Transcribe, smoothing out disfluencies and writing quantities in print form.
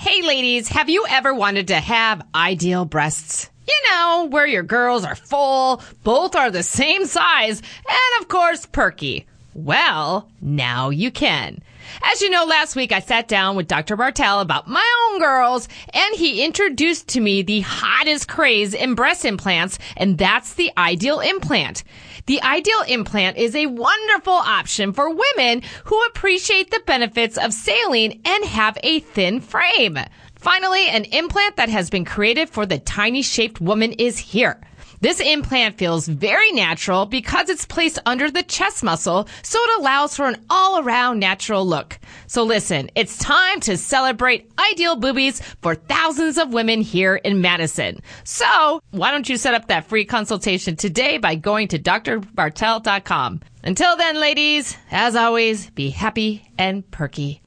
Hey ladies, have you ever wanted to have ideal breasts? You know, where your girls are full, both are the same size, and of course perky. Well, now you can. As you know, last week I sat down with Dr. Bartel about my own girls, and he introduced to me the hottest craze in breast implants, and that's the Ideal Implant. The Ideal Implant is a wonderful option for women who appreciate the benefits of saline and have a thin frame. Finally, an implant that has been created for the tiny-shaped woman is here. This implant feels very natural because it's placed under the chest muscle, so it allows for an all-around natural look. So listen, it's time to celebrate ideal boobies for thousands of women here in Madison. So why don't you set up that free consultation today by going to drbartel.com. Until then, ladies, as always, be happy and perky.